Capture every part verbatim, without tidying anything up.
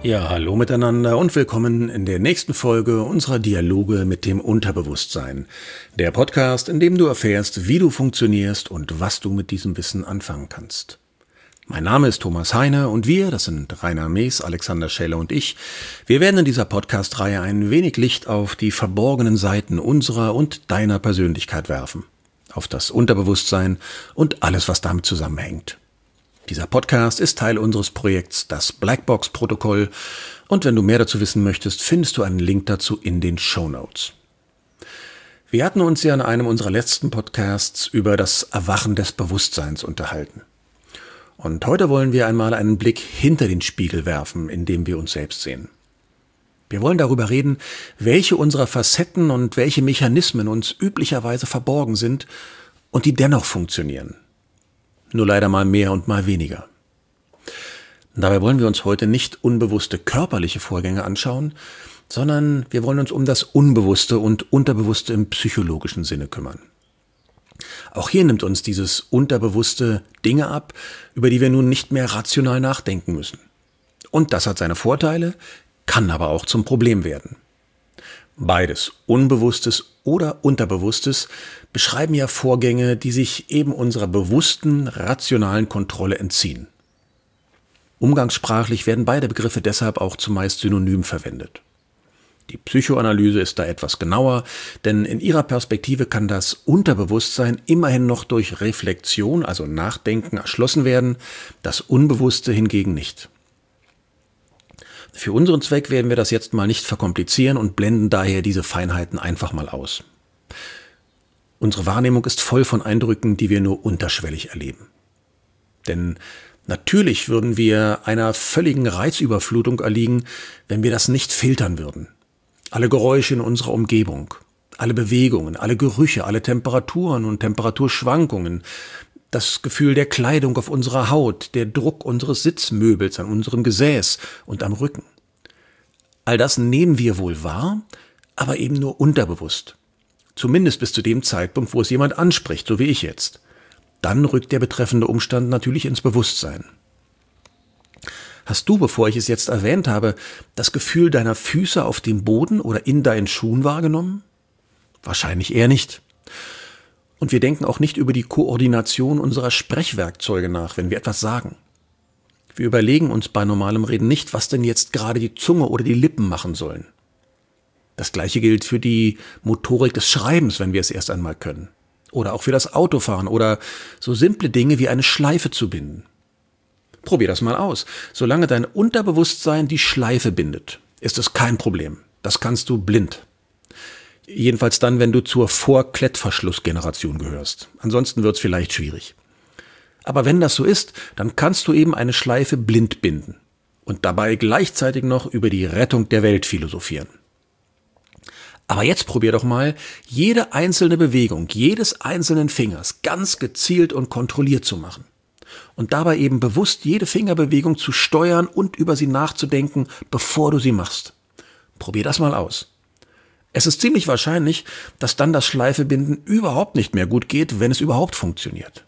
Ja, hallo miteinander und willkommen in der nächsten Folge unserer Dialoge mit dem Unterbewusstsein. Der Podcast, in dem du erfährst, wie du funktionierst und was du mit diesem Wissen anfangen kannst. Mein Name ist Thomas Heine und wir, das sind Rainer Mees, Alexander Scheller und ich, wir werden in dieser Podcast-Reihe ein wenig Licht auf die verborgenen Seiten unserer und deiner Persönlichkeit werfen. Auf das Unterbewusstsein und alles, was damit zusammenhängt. Dieser Podcast ist Teil unseres Projekts Das Blackbox-Protokoll und wenn du mehr dazu wissen möchtest, findest du einen Link dazu in den Shownotes. Wir hatten uns ja in einem unserer letzten Podcasts über das Erwachen des Bewusstseins unterhalten. Und heute wollen wir einmal einen Blick hinter den Spiegel werfen, in dem wir uns selbst sehen. Wir wollen darüber reden, welche unserer Facetten und welche Mechanismen uns üblicherweise verborgen sind und die dennoch funktionieren. Nur leider mal mehr und mal weniger. Dabei wollen wir uns heute nicht unbewusste körperliche Vorgänge anschauen, sondern wir wollen uns um das Unbewusste und Unterbewusste im psychologischen Sinne kümmern. Auch hier nimmt uns dieses Unterbewusste Dinge ab, über die wir nun nicht mehr rational nachdenken müssen. Und das hat seine Vorteile, kann aber auch zum Problem werden. Beides, Unbewusstes oder Unterbewusstes, beschreiben ja Vorgänge, die sich eben unserer bewussten, rationalen Kontrolle entziehen. Umgangssprachlich werden beide Begriffe deshalb auch zumeist synonym verwendet. Die Psychoanalyse ist da etwas genauer, denn in ihrer Perspektive kann das Unterbewusstsein immerhin noch durch Reflexion, also Nachdenken, erschlossen werden, das Unbewusste hingegen nicht. Für unseren Zweck werden wir das jetzt mal nicht verkomplizieren und blenden daher diese Feinheiten einfach mal aus. Unsere Wahrnehmung ist voll von Eindrücken, die wir nur unterschwellig erleben. Denn natürlich würden wir einer völligen Reizüberflutung erliegen, wenn wir das nicht filtern würden. Alle Geräusche in unserer Umgebung, alle Bewegungen, alle Gerüche, alle Temperaturen und Temperaturschwankungen, das Gefühl der Kleidung auf unserer Haut, der Druck unseres Sitzmöbels an unserem Gesäß und am Rücken. All das nehmen wir wohl wahr, aber eben nur unterbewusst. Zumindest bis zu dem Zeitpunkt, wo es jemand anspricht, so wie ich jetzt. Dann rückt der betreffende Umstand natürlich ins Bewusstsein. Hast du, bevor ich es jetzt erwähnt habe, das Gefühl deiner Füße auf dem Boden oder in deinen Schuhen wahrgenommen? Wahrscheinlich eher nicht. Und wir denken auch nicht über die Koordination unserer Sprechwerkzeuge nach, wenn wir etwas sagen. Wir überlegen uns bei normalem Reden nicht, was denn jetzt gerade die Zunge oder die Lippen machen sollen. Das Gleiche gilt für die Motorik des Schreibens, wenn wir es erst einmal können. Oder auch für das Autofahren oder so simple Dinge wie eine Schleife zu binden. Probier das mal aus. Solange dein Unterbewusstsein die Schleife bindet, ist es kein Problem. Das kannst du blind. Jedenfalls dann, wenn du zur Vor-Klettverschluss-Generation gehörst. Ansonsten wird's vielleicht schwierig. Aber wenn das so ist, dann kannst du eben eine Schleife blind binden und dabei gleichzeitig noch über die Rettung der Welt philosophieren. Aber jetzt probier doch mal, jede einzelne Bewegung jedes einzelnen Fingers ganz gezielt und kontrolliert zu machen. Und dabei eben bewusst jede Fingerbewegung zu steuern und über sie nachzudenken, bevor du sie machst. Probier das mal aus. Es ist ziemlich wahrscheinlich, dass dann das Schleifebinden überhaupt nicht mehr gut geht, wenn es überhaupt funktioniert.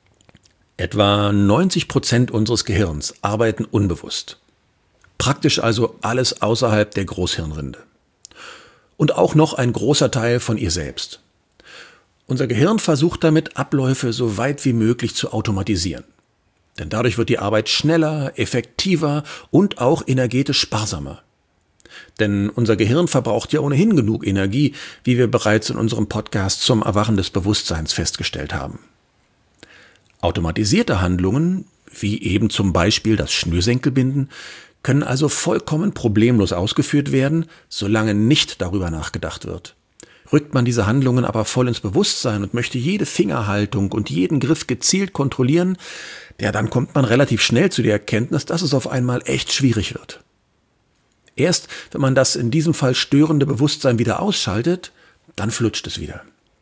Etwa neunzig Prozent unseres Gehirns arbeiten unbewusst. Praktisch also alles außerhalb der Großhirnrinde. Und auch noch ein großer Teil von ihr selbst. Unser Gehirn versucht damit, Abläufe so weit wie möglich zu automatisieren. Denn dadurch wird die Arbeit schneller, effektiver und auch energetisch sparsamer. Denn unser Gehirn verbraucht ja ohnehin genug Energie, wie wir bereits in unserem Podcast zum Erwachen des Bewusstseins festgestellt haben. Automatisierte Handlungen, wie eben zum Beispiel das Schnürsenkelbinden, können also vollkommen problemlos ausgeführt werden, solange nicht darüber nachgedacht wird. Rückt man diese Handlungen aber voll ins Bewusstsein und möchte jede Fingerhaltung und jeden Griff gezielt kontrollieren, ja, dann kommt man relativ schnell zu der Erkenntnis, dass es auf einmal echt schwierig wird. Erst wenn man das in diesem Fall störende Bewusstsein wieder ausschaltet, dann flutscht es wieder.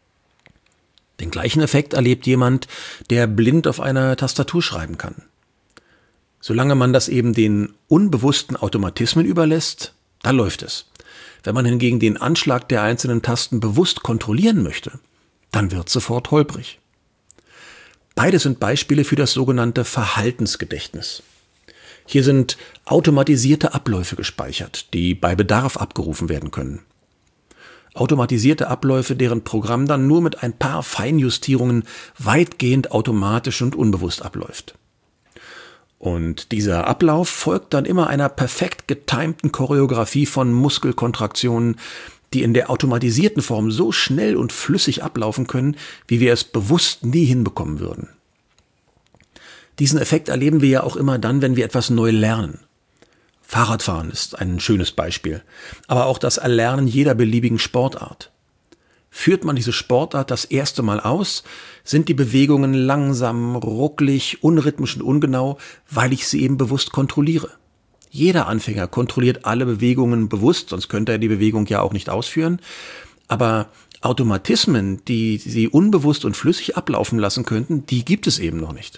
Den gleichen Effekt erlebt jemand, der blind auf einer Tastatur schreiben kann. Solange man das eben den unbewussten Automatismen überlässt, da läuft es. Wenn man hingegen den Anschlag der einzelnen Tasten bewusst kontrollieren möchte, dann wird es sofort holprig. Beide sind Beispiele für das sogenannte Verhaltensgedächtnis. Hier sind automatisierte Abläufe gespeichert, die bei Bedarf abgerufen werden können. Automatisierte Abläufe, deren Programm dann nur mit ein paar Feinjustierungen weitgehend automatisch und unbewusst abläuft. Und dieser Ablauf folgt dann immer einer perfekt getimten Choreografie von Muskelkontraktionen, die in der automatisierten Form so schnell und flüssig ablaufen können, wie wir es bewusst nie hinbekommen würden. Diesen Effekt erleben wir ja auch immer dann, wenn wir etwas neu lernen. Fahrradfahren ist ein schönes Beispiel, aber auch das Erlernen jeder beliebigen Sportart. Führt man diese Sportart das erste Mal aus, sind die Bewegungen langsam, rucklig, unrhythmisch und ungenau, weil ich sie eben bewusst kontrolliere. Jeder Anfänger kontrolliert alle Bewegungen bewusst, sonst könnte er die Bewegung ja auch nicht ausführen. Aber Automatismen, die sie unbewusst und flüssig ablaufen lassen könnten, die gibt es eben noch nicht.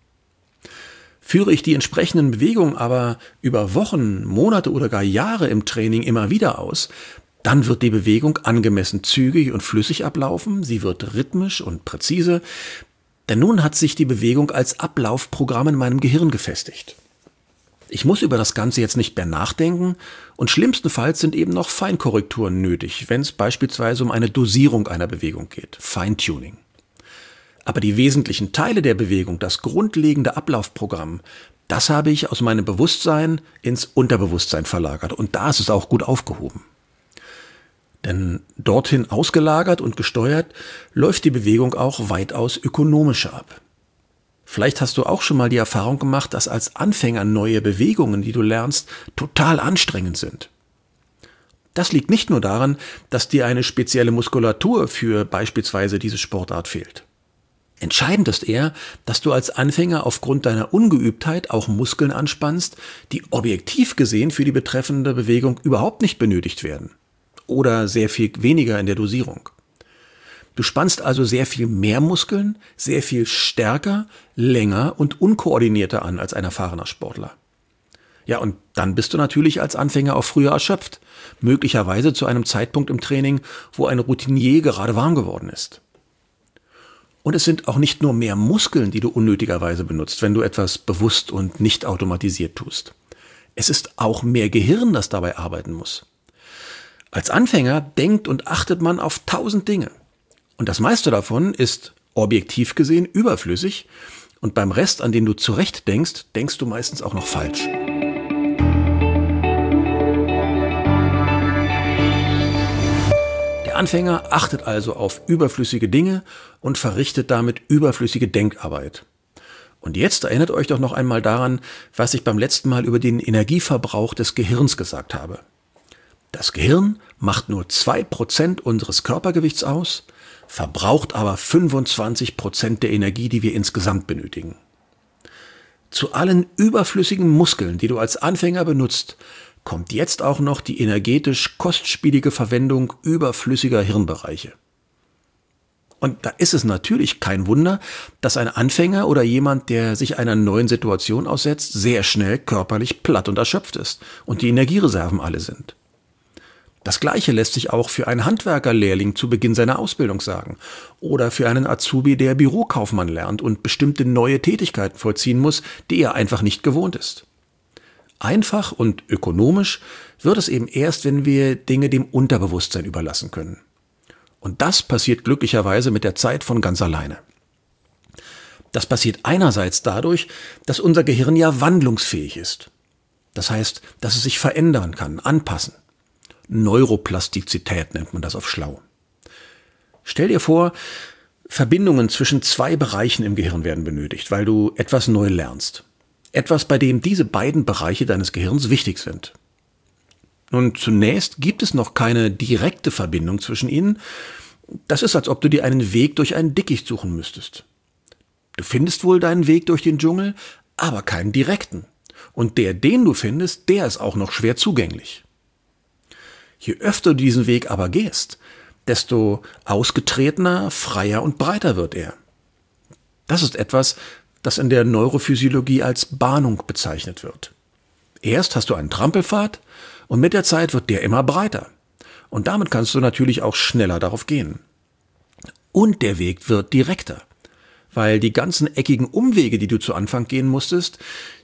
Führe ich die entsprechenden Bewegungen aber über Wochen, Monate oder gar Jahre im Training immer wieder aus, dann wird die Bewegung angemessen zügig und flüssig ablaufen, sie wird rhythmisch und präzise, denn nun hat sich die Bewegung als Ablaufprogramm in meinem Gehirn gefestigt. Ich muss über das Ganze jetzt nicht mehr nachdenken und schlimmstenfalls sind eben noch Feinkorrekturen nötig, wenn es beispielsweise um eine Dosierung einer Bewegung geht, Feintuning. Aber die wesentlichen Teile der Bewegung, das grundlegende Ablaufprogramm, das habe ich aus meinem Bewusstsein ins Unterbewusstsein verlagert und da ist es auch gut aufgehoben. Denn dorthin ausgelagert und gesteuert läuft die Bewegung auch weitaus ökonomischer ab. Vielleicht hast du auch schon mal die Erfahrung gemacht, dass als Anfänger neue Bewegungen, die du lernst, total anstrengend sind. Das liegt nicht nur daran, dass dir eine spezielle Muskulatur für beispielsweise diese Sportart fehlt. Entscheidend ist eher, dass du als Anfänger aufgrund deiner Ungeübtheit auch Muskeln anspannst, die objektiv gesehen für die betreffende Bewegung überhaupt nicht benötigt werden. Oder sehr viel weniger in der Dosierung. Du spannst also sehr viel mehr Muskeln, sehr viel stärker, länger und unkoordinierter an als ein erfahrener Sportler. Ja, und dann bist du natürlich als Anfänger auch früher erschöpft, möglicherweise zu einem Zeitpunkt im Training, wo ein Routinier gerade warm geworden ist. Und es sind auch nicht nur mehr Muskeln, die du unnötigerweise benutzt, wenn du etwas bewusst und nicht automatisiert tust. Es ist auch mehr Gehirn, das dabei arbeiten muss. Als Anfänger denkt und achtet man auf tausend Dinge. Und das meiste davon ist objektiv gesehen überflüssig und beim Rest, an den du zurecht denkst, denkst du meistens auch noch falsch. Der Anfänger achtet also auf überflüssige Dinge und verrichtet damit überflüssige Denkarbeit. Und jetzt erinnert euch doch noch einmal daran, was ich beim letzten Mal über den Energieverbrauch des Gehirns gesagt habe. Das Gehirn macht nur zwei Prozent unseres Körpergewichts aus, verbraucht aber fünfundzwanzig Prozent der Energie, die wir insgesamt benötigen. Zu allen überflüssigen Muskeln, die du als Anfänger benutzt, kommt jetzt auch noch die energetisch kostspielige Verwendung überflüssiger Hirnbereiche. Und da ist es natürlich kein Wunder, dass ein Anfänger oder jemand, der sich einer neuen Situation aussetzt, sehr schnell körperlich platt und erschöpft ist und die Energiereserven alle sind. Das Gleiche lässt sich auch für einen Handwerkerlehrling zu Beginn seiner Ausbildung sagen oder für einen Azubi, der Bürokaufmann lernt und bestimmte neue Tätigkeiten vollziehen muss, die er einfach nicht gewohnt ist. Einfach und ökonomisch wird es eben erst, wenn wir Dinge dem Unterbewusstsein überlassen können. Und das passiert glücklicherweise mit der Zeit von ganz alleine. Das passiert einerseits dadurch, dass unser Gehirn ja wandlungsfähig ist. Das heißt, dass es sich verändern kann, anpassen. Neuroplastizität nennt man das auf schlau. Stell dir vor, Verbindungen zwischen zwei Bereichen im Gehirn werden benötigt, weil du etwas neu lernst. Etwas, bei dem diese beiden Bereiche deines Gehirns wichtig sind. Nun, zunächst gibt es noch keine direkte Verbindung zwischen ihnen. Das ist, als ob du dir einen Weg durch ein Dickicht suchen müsstest. Du findest wohl deinen Weg durch den Dschungel, aber keinen direkten. Und der, den du findest, der ist auch noch schwer zugänglich. Je öfter du diesen Weg aber gehst, desto ausgetretener, freier und breiter wird er. Das ist etwas, das in der Neurophysiologie als Bahnung bezeichnet wird. Erst hast du einen Trampelpfad und mit der Zeit wird der immer breiter. Und damit kannst du natürlich auch schneller darauf gehen. Und der Weg wird direkter, weil die ganzen eckigen Umwege, die du zu Anfang gehen musstest,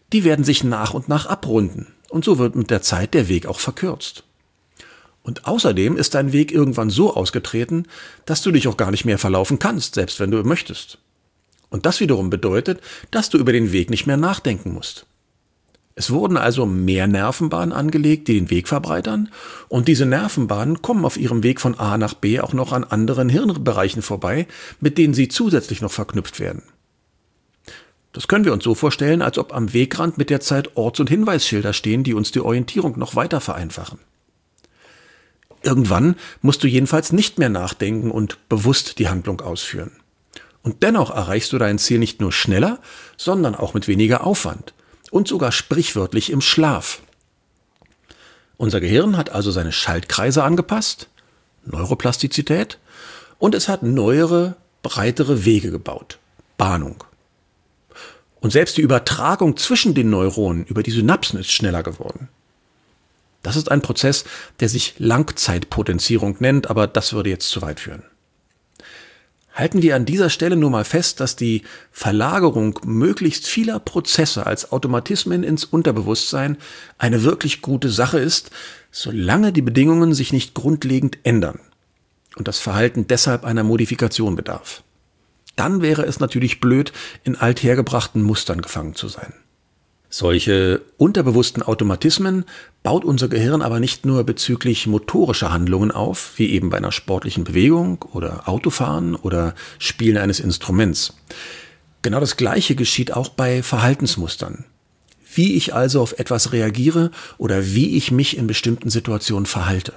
die werden sich nach und nach abrunden und so wird mit der Zeit der Weg auch verkürzt. Und außerdem ist dein Weg irgendwann so ausgetreten, dass du dich auch gar nicht mehr verlaufen kannst, selbst wenn du möchtest. Und das wiederum bedeutet, dass du über den Weg nicht mehr nachdenken musst. Es wurden also mehr Nervenbahnen angelegt, die den Weg verbreitern, und diese Nervenbahnen kommen auf ihrem Weg von A nach B auch noch an anderen Hirnbereichen vorbei, mit denen sie zusätzlich noch verknüpft werden. Das können wir uns so vorstellen, als ob am Wegrand mit der Zeit Orts- und Hinweisschilder stehen, die uns die Orientierung noch weiter vereinfachen. Irgendwann musst du jedenfalls nicht mehr nachdenken und bewusst die Handlung ausführen. Und dennoch erreichst du dein Ziel nicht nur schneller, sondern auch mit weniger Aufwand und sogar sprichwörtlich im Schlaf. Unser Gehirn hat also seine Schaltkreise angepasst, Neuroplastizität, und es hat neuere, breitere Wege gebaut, Bahnung. Und selbst die Übertragung zwischen den Neuronen über die Synapsen ist schneller geworden. Das ist ein Prozess, der sich Langzeitpotenzierung nennt, aber das würde jetzt zu weit führen. Halten wir an dieser Stelle nur mal fest, dass die Verlagerung möglichst vieler Prozesse als Automatismen ins Unterbewusstsein eine wirklich gute Sache ist, solange die Bedingungen sich nicht grundlegend ändern und das Verhalten deshalb einer Modifikation bedarf. Dann wäre es natürlich blöd, in althergebrachten Mustern gefangen zu sein. Solche unterbewussten Automatismen baut unser Gehirn aber nicht nur bezüglich motorischer Handlungen auf, wie eben bei einer sportlichen Bewegung oder Autofahren oder Spielen eines Instruments. Genau das Gleiche geschieht auch bei Verhaltensmustern. Wie ich also auf etwas reagiere oder wie ich mich in bestimmten Situationen verhalte.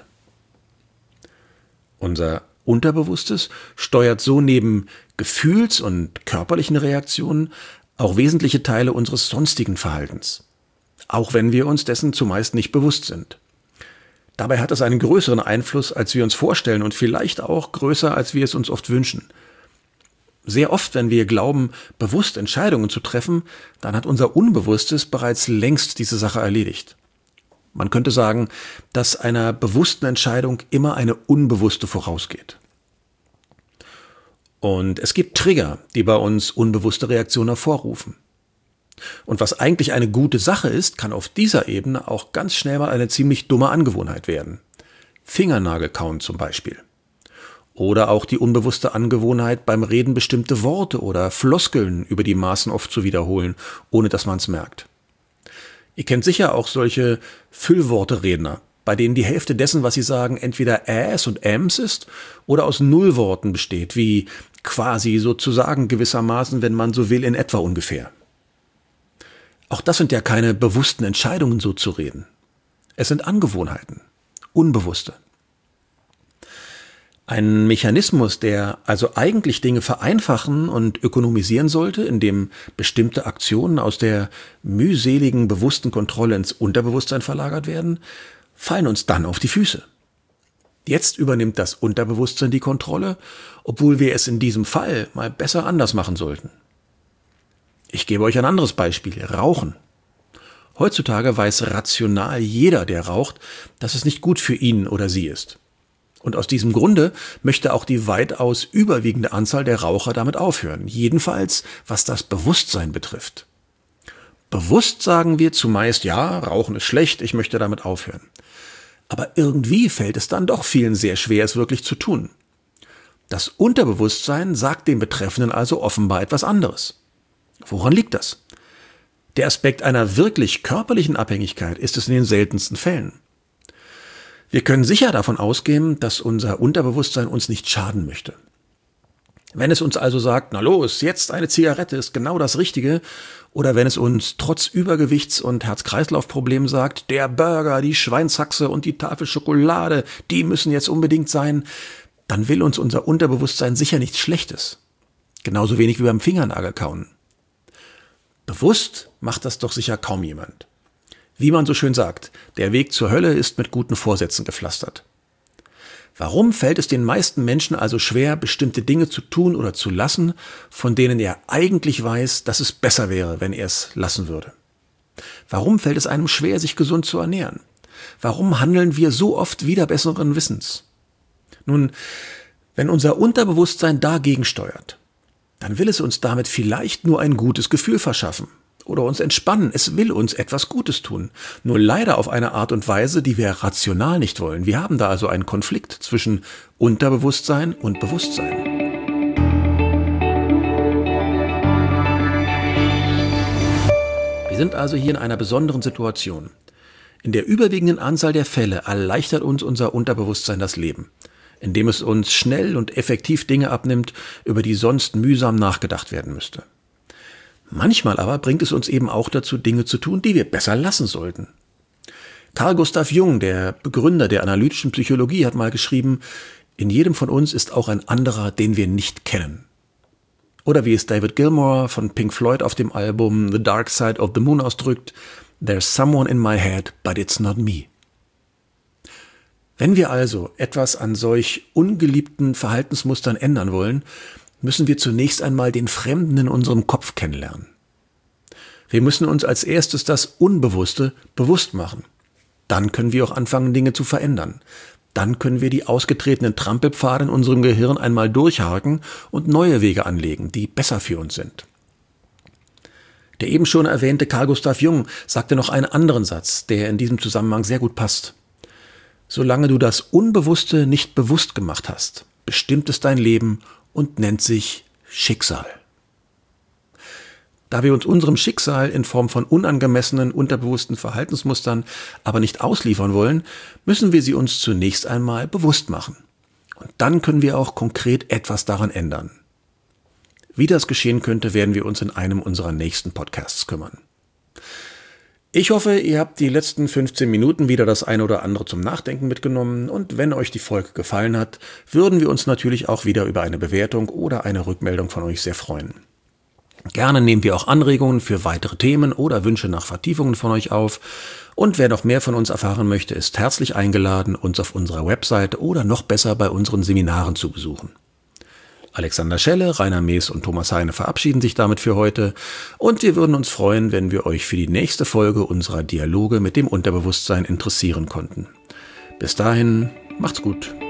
Unser Unterbewusstes steuert so neben Gefühls- und körperlichen Reaktionen auch wesentliche Teile unseres sonstigen Verhaltens, auch wenn wir uns dessen zumeist nicht bewusst sind. Dabei hat es einen größeren Einfluss, als wir uns vorstellen und vielleicht auch größer, als wir es uns oft wünschen. Sehr oft, wenn wir glauben, bewusst Entscheidungen zu treffen, dann hat unser Unbewusstes bereits längst diese Sache erledigt. Man könnte sagen, dass einer bewussten Entscheidung immer eine unbewusste vorausgeht. Und es gibt Trigger, die bei uns unbewusste Reaktionen hervorrufen. Und was eigentlich eine gute Sache ist, kann auf dieser Ebene auch ganz schnell mal eine ziemlich dumme Angewohnheit werden. Fingernagel-Kauen zum Beispiel. Oder auch die unbewusste Angewohnheit, beim Reden bestimmte Worte oder Floskeln über die Maßen oft zu wiederholen, ohne dass man es merkt. Ihr kennt sicher auch solche Füllworte-Redner, bei denen die Hälfte dessen, was sie sagen, entweder Äs und Äms ist oder aus Nullworten besteht, wie quasi sozusagen gewissermaßen, wenn man so will, in etwa ungefähr. Auch das sind ja keine bewussten Entscheidungen, so zu reden. Es sind Angewohnheiten, unbewusste. Ein Mechanismus, der also eigentlich Dinge vereinfachen und ökonomisieren sollte, indem bestimmte Aktionen aus der mühseligen bewussten Kontrolle ins Unterbewusstsein verlagert werden, fallen uns dann auf die Füße. Jetzt übernimmt das Unterbewusstsein die Kontrolle, obwohl wir es in diesem Fall mal besser anders machen sollten. Ich gebe euch ein anderes Beispiel: Rauchen. Heutzutage weiß rational jeder, der raucht, dass es nicht gut für ihn oder sie ist. Und aus diesem Grunde möchte auch die weitaus überwiegende Anzahl der Raucher damit aufhören, jedenfalls was das Bewusstsein betrifft. Bewusst sagen wir zumeist, ja, Rauchen ist schlecht, ich möchte damit aufhören. Aber irgendwie fällt es dann doch vielen sehr schwer, es wirklich zu tun. Das Unterbewusstsein sagt dem Betreffenden also offenbar etwas anderes. Woran liegt das? Der Aspekt einer wirklich körperlichen Abhängigkeit ist es in den seltensten Fällen. Wir können sicher davon ausgehen, dass unser Unterbewusstsein uns nicht schaden möchte. Wenn es uns also sagt, na los, jetzt eine Zigarette ist genau das Richtige, oder wenn es uns trotz Übergewichts- und Herz-Kreislauf-Problemen sagt, der Burger, die Schweinshaxe und die Tafel Schokolade, die müssen jetzt unbedingt sein, dann will uns unser Unterbewusstsein sicher nichts Schlechtes. Genauso wenig wie beim Fingernagelkauen. Bewusst macht das doch sicher kaum jemand. Wie man so schön sagt, der Weg zur Hölle ist mit guten Vorsätzen gepflastert. Warum fällt es den meisten Menschen also schwer, bestimmte Dinge zu tun oder zu lassen, von denen er eigentlich weiß, dass es besser wäre, wenn er es lassen würde? Warum fällt es einem schwer, sich gesund zu ernähren? Warum handeln wir so oft wider besseren Wissens? Nun, wenn unser Unterbewusstsein dagegen steuert, dann will es uns damit vielleicht nur ein gutes Gefühl verschaffen oder uns entspannen. Es will uns etwas Gutes tun. Nur leider auf eine Art und Weise, die wir rational nicht wollen. Wir haben da also einen Konflikt zwischen Unterbewusstsein und Bewusstsein. Wir sind also hier in einer besonderen Situation. In der überwiegenden Anzahl der Fälle erleichtert uns unser Unterbewusstsein das Leben, indem es uns schnell und effektiv Dinge abnimmt, über die sonst mühsam nachgedacht werden müsste. Manchmal aber bringt es uns eben auch dazu, Dinge zu tun, die wir besser lassen sollten. Carl Gustav Jung, der Begründer der analytischen Psychologie, hat mal geschrieben, in jedem von uns ist auch ein anderer, den wir nicht kennen. Oder wie es David Gilmour von Pink Floyd auf dem Album The Dark Side of the Moon ausdrückt, There's someone in my head, but it's not me. Wenn wir also etwas an solch ungeliebten Verhaltensmustern ändern wollen, müssen wir zunächst einmal den Fremden in unserem Kopf kennenlernen. Wir müssen uns als erstes das Unbewusste bewusst machen. Dann können wir auch anfangen, Dinge zu verändern. Dann können wir die ausgetretenen Trampelpfade in unserem Gehirn einmal durchhaken und neue Wege anlegen, die besser für uns sind. Der eben schon erwähnte Carl Gustav Jung sagte noch einen anderen Satz, der in diesem Zusammenhang sehr gut passt. Solange du das Unbewusste nicht bewusst gemacht hast, bestimmt es dein Leben und nennt sich Schicksal. Da wir uns unserem Schicksal in Form von unangemessenen, unterbewussten Verhaltensmustern aber nicht ausliefern wollen, müssen wir sie uns zunächst einmal bewusst machen. Und dann können wir auch konkret etwas daran ändern. Wie das geschehen könnte, werden wir uns in einem unserer nächsten Podcasts kümmern. Ich hoffe, ihr habt die letzten fünfzehn Minuten wieder das eine oder andere zum Nachdenken mitgenommen und wenn euch die Folge gefallen hat, würden wir uns natürlich auch wieder über eine Bewertung oder eine Rückmeldung von euch sehr freuen. Gerne nehmen wir auch Anregungen für weitere Themen oder Wünsche nach Vertiefungen von euch auf. Und wer noch mehr von uns erfahren möchte, ist herzlich eingeladen, uns auf unserer Webseite oder noch besser bei unseren Seminaren zu besuchen. Alexander Schelle, Rainer Mees und Thomas Heine verabschieden sich damit für heute. Und wir würden uns freuen, wenn wir euch für die nächste Folge unserer Dialoge mit dem Unterbewusstsein interessieren konnten. Bis dahin, macht's gut.